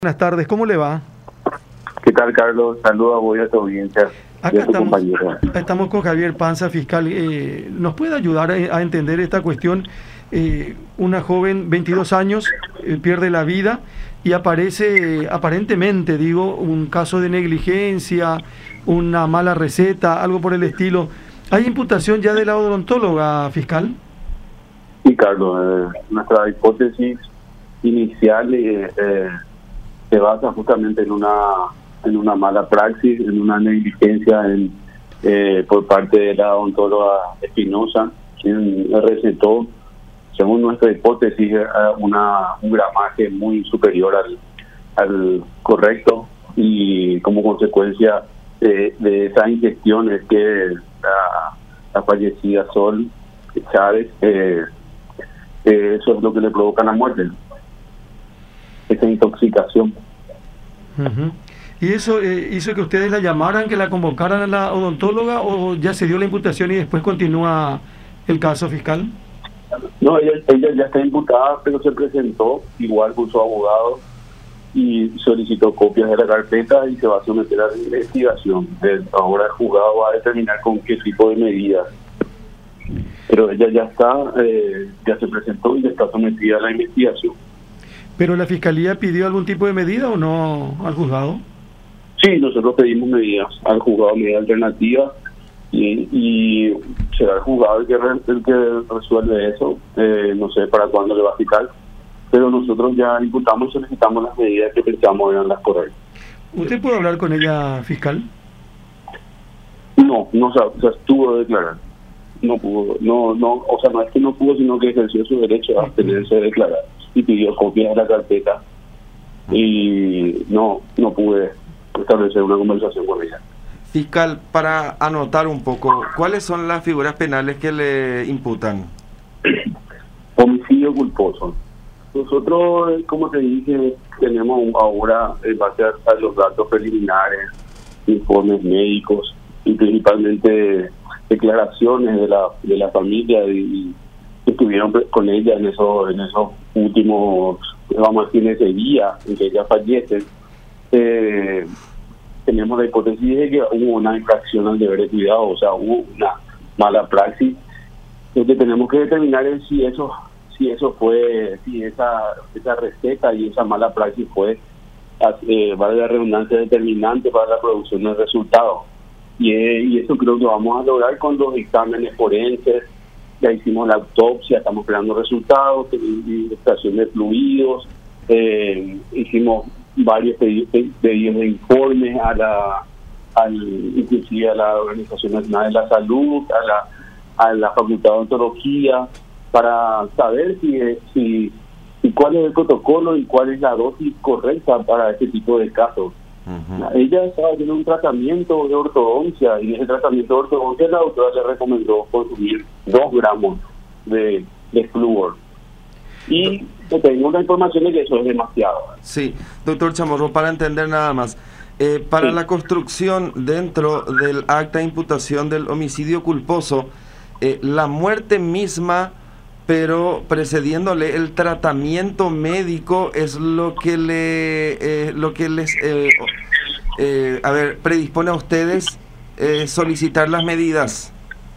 Buenas tardes, ¿cómo le va? ¿Qué tal, Carlos? Saludos a vos y a tu audiencia. Acá estamos con Javier Panza, fiscal. ¿Nos puede ayudar a entender esta cuestión? Una joven, 22 años, pierde la vida y aparece, aparentemente, digo, un caso de negligencia, una mala receta, algo por el estilo. ¿Hay imputación ya de la odontóloga, fiscal? Sí, Carlos. Nuestra hipótesis inicial se basa justamente en una mala praxis, en una negligencia por parte de la odontóloga Espinosa, quien recetó, según nuestra hipótesis, un gramaje muy superior al correcto, y como consecuencia de esa ingestión es que la fallecida Sol Chávez, eso es lo que le provoca la muerte, esa intoxicación. ¿Y eso hizo que ustedes la llamaran, que la convocaran a la odontóloga, o ya se dio la imputación y después continúa el caso, fiscal? No, ella ya está imputada, pero se presentó igual con su abogado y solicitó copias de la carpeta y se va a someter a la investigación. Ahora el juzgado va a determinar con qué tipo de medidas. Pero ella ya se presentó y ya está sometida a la investigación. ¿Pero la fiscalía pidió algún tipo de medida o no al juzgado? Sí, nosotros pedimos medidas al juzgado, medidas alternativas, y será el juzgado el que resuelve eso. No sé para cuándo le va a citar, pero nosotros ya imputamos y solicitamos las medidas que pensamos eran las correctas. ¿Usted puede hablar con ella, fiscal? No se abstuvo de declarar. No pudo, o sea, no es que no pudo, sino que ejerció su derecho a abstenerse de declarar y pidió copias de la carpeta, y no pude establecer una conversación con ella. Fiscal, para anotar un poco, ¿cuáles son las figuras penales que le imputan? Homicidio culposo. Nosotros, como te dije, tenemos ahora, en base a los datos preliminares, informes médicos y principalmente declaraciones de la familia y que estuvieron con ella en esos últimos, vamos a decir, ese día en que ella fallece. Tenemos la hipótesis de que hubo una infracción al deber de cuidado, o sea, hubo una mala praxis. Lo que tenemos que determinar es si esa receta y esa mala praxis fue, vale la redundancia, determinante para la producción del resultado. Y eso creo que vamos a lograr con los exámenes forenses. Ya hicimos la autopsia, estamos esperando resultados, extracción de fluidos, hicimos varios pedidos de informes inclusive a la Organización Nacional de la Salud, a la Facultad de Odontología, para saber si cuál es el protocolo y cuál es la dosis correcta para este tipo de casos. Ella estaba haciendo un tratamiento de ortodoncia, y en ese tratamiento de ortodoncia la doctora le recomendó consumir 2 gramos de flúor. Y tengo una información de que eso es demasiado. Sí, doctor Chamorro, para entender nada más, para sí, la construcción dentro del acta de imputación del homicidio culposo, la muerte misma, pero precediéndole el tratamiento médico, es lo que les predispone a ustedes solicitar las medidas.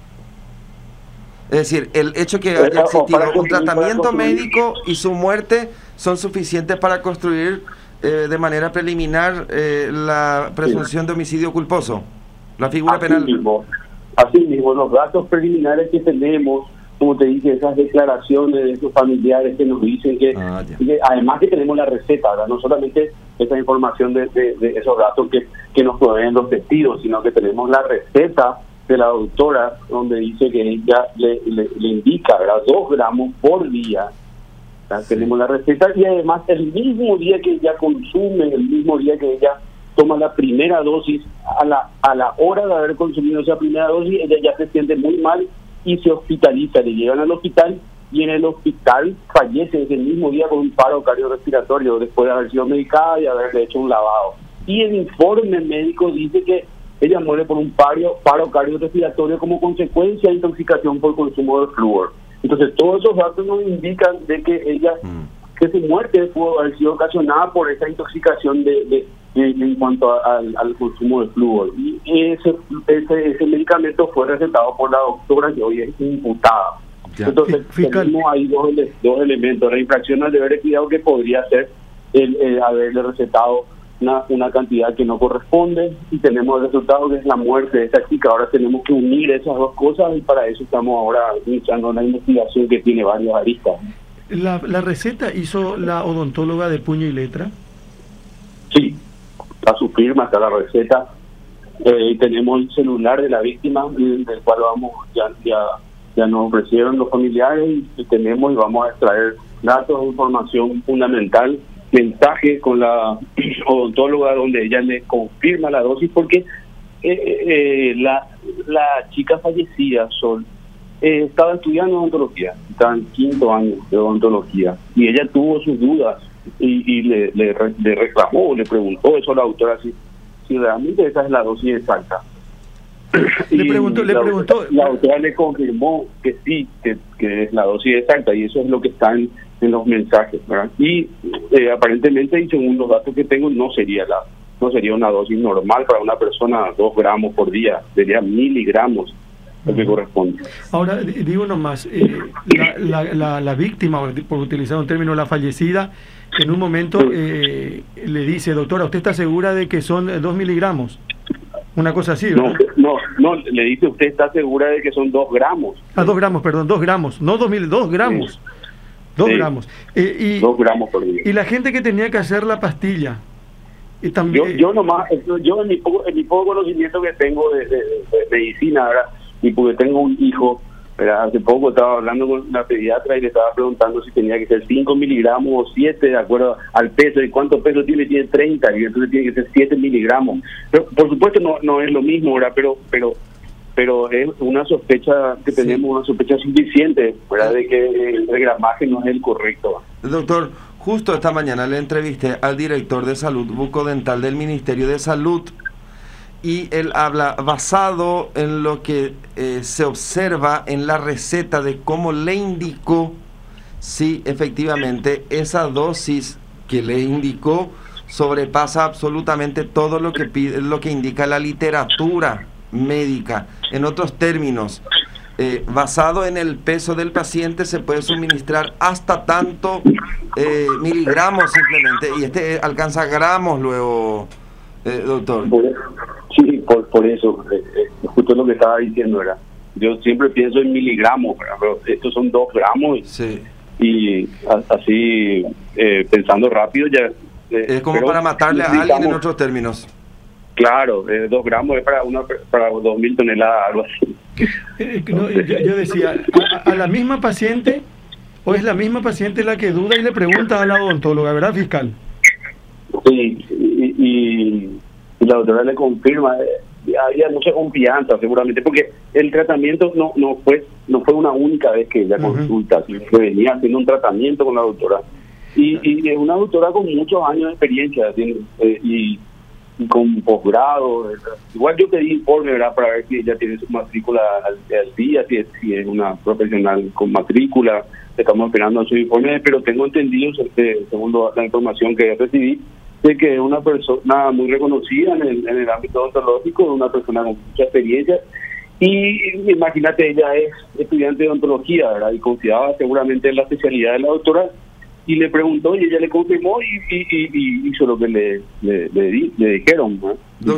Es decir, el hecho que haya existido un tratamiento médico y su muerte son suficientes para construir de manera preliminar la presunción de homicidio culposo, la figura penal. Así mismo, los datos preliminares que tenemos, como te dije, esas declaraciones de sus familiares que nos dicen que además que tenemos la receta, ¿verdad? No solamente esa información de esos datos que nos proveen los testigos, sino que tenemos la receta de la doctora, donde dice que ella le indica, ¿verdad?, 2 gramos por día. Sí. Tenemos la receta, y además el mismo día que ella consume, el mismo día que ella toma la primera dosis, a la hora de haber consumido esa primera dosis, ella ya se siente muy mal y se hospitaliza. Le llevan al hospital y en el hospital fallece ese mismo día con un paro cardiorrespiratorio después de haber sido medicada y haberle hecho un lavado. Y el informe médico dice que ella muere por un paro cardiorrespiratorio como consecuencia de intoxicación por consumo de flúor. Entonces todos esos datos nos indican de que ella que su muerte pudo haber sido ocasionada por esa intoxicación en cuanto al consumo de flúor. Y ese medicamento fue recetado por la doctora, que hoy es imputada. Ya. Entonces, tenemos ahí dos elementos: la infracción al deber de cuidado, que podría ser el haberle recetado una cantidad que no corresponde, y tenemos el resultado, que es la muerte de esa chica. Ahora tenemos que unir esas dos cosas, y para eso estamos ahora iniciando una investigación que tiene varias aristas. ¿La receta hizo la odontóloga de puño y letra? Sí, está su firma, está la receta. Tenemos el celular de la víctima, del cual ya nos ofrecieron los familiares, y tenemos y vamos a extraer datos, información fundamental, mensaje con la odontóloga donde ella le confirma la dosis, porque la chica fallecida, Sol, estaba estudiando odontología, estaba en 5º año de odontología, y ella tuvo sus dudas y le reclamó, le preguntó eso a la doctora, si realmente esa es la dosis exacta. Le preguntó. La doctora le confirmó que sí, que es la dosis exacta, y eso es lo que está en los mensajes, ¿verdad? Y aparentemente, y según los datos que tengo, no sería una dosis normal para una persona, 2 gramos por día, sería miligramos lo que corresponde. Ahora, digo nomás, la víctima, por utilizar un término, la fallecida, en un momento le dice: doctora, ¿usted está segura de que son 2 miligramos? Una cosa así, ¿verdad? No, le dice: ¿usted está segura de que son 2 gramos? 2 gramos, perdón, 2 gramos, no 2 gramos. Sí. 2 gramos. 2 gramos por día. Y la gente que tenía que hacer la pastilla. Y también, yo en mi poco conocimiento que tengo de medicina, ¿verdad? Y porque tengo un hijo, ¿verdad? Hace poco estaba hablando con la pediatra y le estaba preguntando si tenía que ser 5 miligramos o 7, de acuerdo al peso. ¿Y cuánto peso tiene? Tiene 30, y entonces tiene que ser 7 miligramos. Pero, por supuesto, no es lo mismo, ¿verdad? Pero es una sospecha que tenemos, una sospecha suficiente, ¿verdad? De que el gramaje no es el correcto. Doctor, justo esta mañana le entrevisté al director de salud bucodental del Ministerio de Salud, y él habla, basado en lo que se observa en la receta, de cómo le indicó si efectivamente esa dosis que le indicó sobrepasa absolutamente todo lo que pide, lo que indica la literatura médica. En otros términos, basado en el peso del paciente, se puede suministrar hasta tanto miligramos simplemente, y este alcanza gramos luego, doctor. Por eso, justo lo que estaba diciendo, ¿verdad? Yo siempre pienso en miligramos, ¿verdad? Pero estos son 2 gramos, sí. Y así, pensando rápido, ya... es como para matarle a alguien, en otros términos. Claro, 2 gramos es para 2.000 toneladas, algo así. Yo decía, ¿a la misma paciente, o es la misma paciente la que duda y le pregunta a la odontóloga, verdad, fiscal? Sí, y la doctora le confirma, había mucha confianza seguramente, porque el tratamiento no fue una única vez que ella consulta, sino que venía haciendo un tratamiento con la doctora, y es una doctora con muchos años de experiencia, y con posgrado. Igual yo pedí informe, ¿verdad?, para ver si ella tiene su matrícula al día, si es una profesional con matrícula. Estamos esperando su informe, pero tengo entendido, según la información que recibí, de que es una persona muy reconocida en el ámbito odontológico, una persona con mucha experiencia, y imagínate, ella es estudiante de odontología, ¿verdad?, y confiaba seguramente en la especialidad de la doctora, y le preguntó, y ella le confirmó, y hizo lo que le dijeron, ¿no?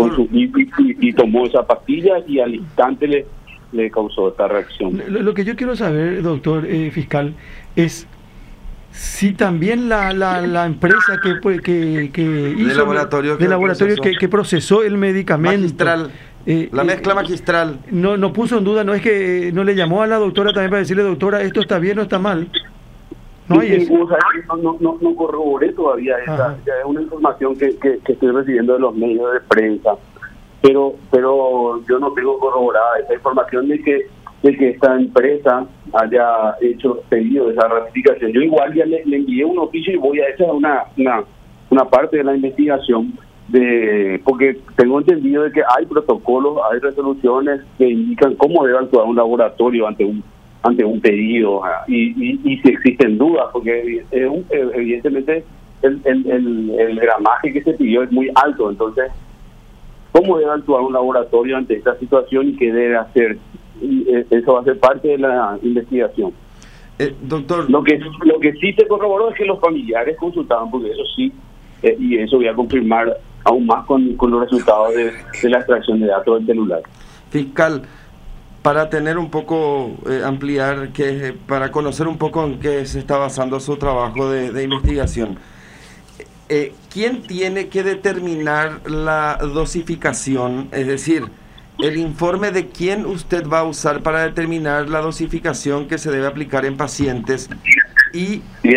Y tomó esa pastilla, y al instante le causó esta reacción. Lo que yo quiero saber, doctor fiscal, es si también la empresa que hizo, del laboratorio que procesó el medicamento magistral, la mezcla magistral, no puso en duda, no es que no le llamó a la doctora también para decirle: doctora, esto está bien o está mal. No hay eso. No corroboré todavía esa, es una información que estoy recibiendo de los medios de prensa, pero yo no tengo corroborada esa información de que esta empresa haya hecho pedido de esa ratificación. Yo igual ya le envié un oficio, y voy a esa una parte de la investigación, porque tengo entendido de que hay protocolos, hay resoluciones que indican cómo debe actuar un laboratorio ante ante un pedido, y si existen dudas, porque evidentemente el gramaje que se pidió es muy alto. Entonces, ¿cómo debe actuar un laboratorio ante esta situación y qué debe hacer? Y eso va a ser parte de la investigación. Doctor, lo que sí se corroboró es que los familiares consultaban, porque eso sí, y eso voy a confirmar aún más con los resultados de la extracción de datos del celular. Fiscal, para tener un poco, ampliar, para conocer un poco en qué se está basando su trabajo de investigación, ¿quién tiene que determinar la dosificación? Es decir, el informe de quién usted va a usar para determinar la dosificación que se debe aplicar en pacientes y, y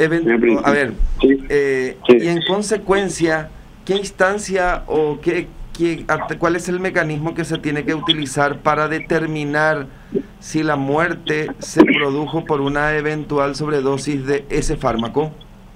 en consecuencia, ¿qué instancia o cuál es el mecanismo que se tiene que utilizar para determinar si la muerte se produjo por una eventual sobredosis de ese fármaco?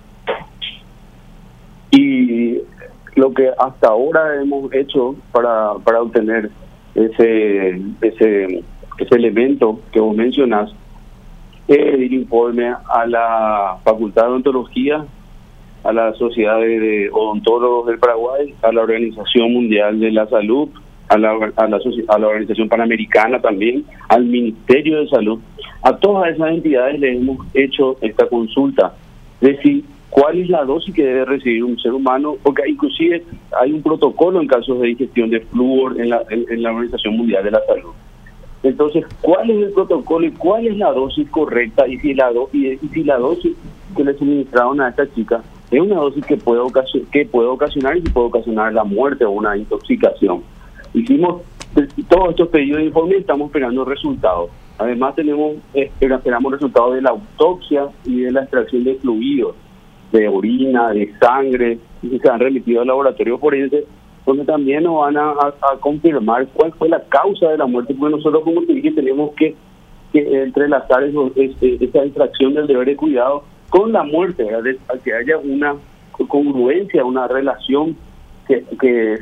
Y lo que hasta ahora hemos hecho para obtener ese elemento que vos mencionás es pedir informe a la Facultad de Odontología, a la Sociedad de Odontólogos del Paraguay, a la Organización Mundial de la Salud, a la Organización Panamericana también, al Ministerio de Salud. A todas esas entidades les hemos hecho esta consulta de si cuál es la dosis que debe recibir un ser humano, porque inclusive hay un protocolo en casos de ingestión de flúor en la Organización Mundial de la Salud. Entonces, ¿cuál es el protocolo y cuál es la dosis correcta? Y si la dosis que le suministraron a esta chica es una dosis que puede ocasionar y que puede ocasionar la muerte o una intoxicación. Hicimos todos estos pedidos de informe y estamos esperando resultados. Además, esperamos resultados de la autopsia y de la extracción de fluidos, de orina, de sangre, y se han remitido al laboratorio forense, donde también nos van a confirmar cuál fue la causa de la muerte, porque nosotros, como te dije, tenemos que entrelazar esa extracción del deber de cuidado con la muerte, ¿verdad? Que haya una congruencia, una relación que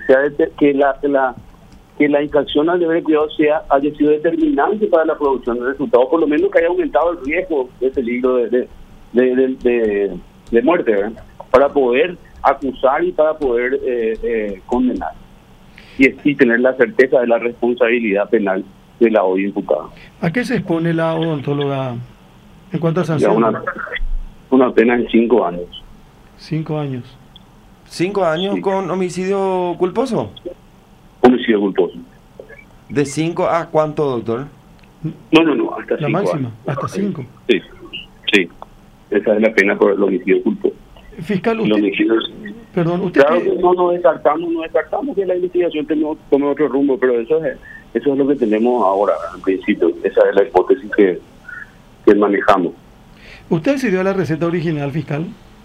la infracción al deber de cuidado haya sido determinante para la producción del resultado, por lo menos que haya aumentado el riesgo de peligro de muerte, ¿verdad? Para poder acusar y para poder condenar y tener la certeza de la responsabilidad penal de la hoy imputada. ¿A qué se expone la odontóloga en cuanto a sanción? Una pena en 5 años. 5 años. 5 años sí. ¿Con homicidio culposo? Homicidio culposo. ¿De 5 a cuánto, doctor? No, hasta 5. La máxima, hasta 5. Sí. Esa es la pena por el homicidio culposo. Fiscal, usted... Perdón, usted... Claro que no descartamos que la investigación tome otro rumbo, pero eso es lo que tenemos ahora, en principio. Esa es la hipótesis que manejamos. ¿Usted accedió a la receta original, fiscal?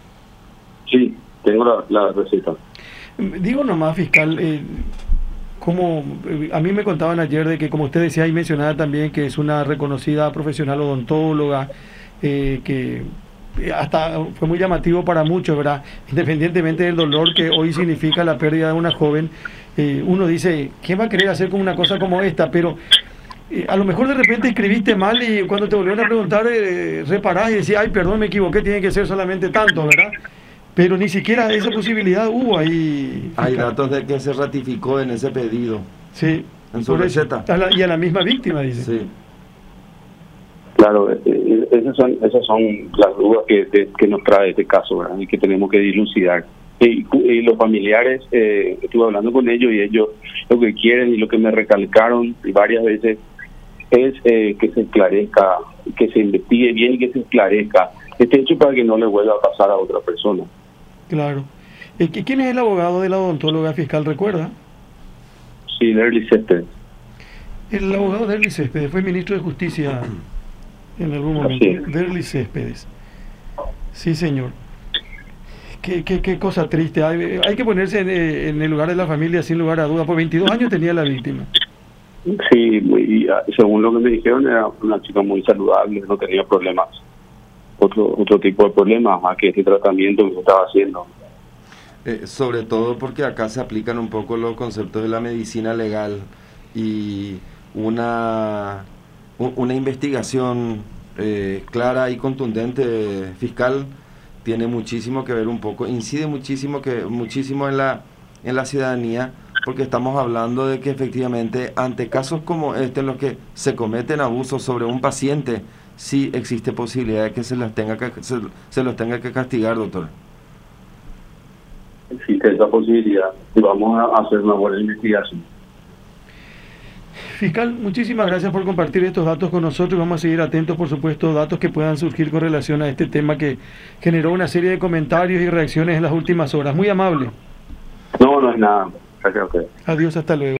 Sí, tengo la receta. Digo nomás, fiscal, como a mí me contaban ayer de que, como usted decía y mencionaba también, que es una reconocida profesional odontóloga, que hasta fue muy llamativo para muchos, ¿verdad? Independientemente del dolor que hoy significa la pérdida de una joven, uno dice, ¿quién va a querer hacer con una cosa como esta? Pero a lo mejor de repente escribiste mal y cuando te volvieron a preguntar, reparás y decís, ay, perdón, me equivoqué, tiene que ser solamente tanto, ¿verdad? Pero ni siquiera esa posibilidad hubo ahí. Hay datos de que se ratificó en ese pedido. Sí. En su receta. Y a la misma víctima, dice. Sí. Claro, esas son las dudas que nos trae este caso, ¿verdad? Y que tenemos que dilucidar. Y los familiares, estuve hablando con ellos y ellos lo que quieren y lo que me recalcaron y varias veces es que se esclarezca, que se investigue bien y que se esclarezca este hecho para que no le vuelva a pasar a otra persona. Claro. ¿Quién es el abogado de la odontóloga, fiscal, recuerda? Sí, Derly Céspedes. El abogado Derly Céspedes fue ministro de Justicia en algún momento. Derly Céspedes. Sí, señor. Qué cosa triste. Hay que ponerse en el lugar de la familia sin lugar a duda. Por 22 años tenía la víctima. Sí, y según lo que me dijeron, era una chica muy saludable, no tenía problemas, otro tipo de problemas más que este tratamiento que se estaba haciendo. Sobre todo porque acá se aplican un poco los conceptos de la medicina legal y una una investigación clara y contundente, fiscal, tiene muchísimo que ver incide muchísimo en la ciudadanía, porque estamos hablando de que efectivamente ante casos como este en los que se cometen abusos sobre un paciente, sí existe posibilidad de que se los tenga que castigar, doctor. Existe esa posibilidad y vamos a hacer una buena investigación. Fiscal, muchísimas gracias por compartir estos datos con nosotros. Vamos a seguir atentos, por supuesto, datos que puedan surgir con relación a este tema que generó una serie de comentarios y reacciones en las últimas horas. Muy amable. No es nada. Gracias a usted. Adiós, hasta luego.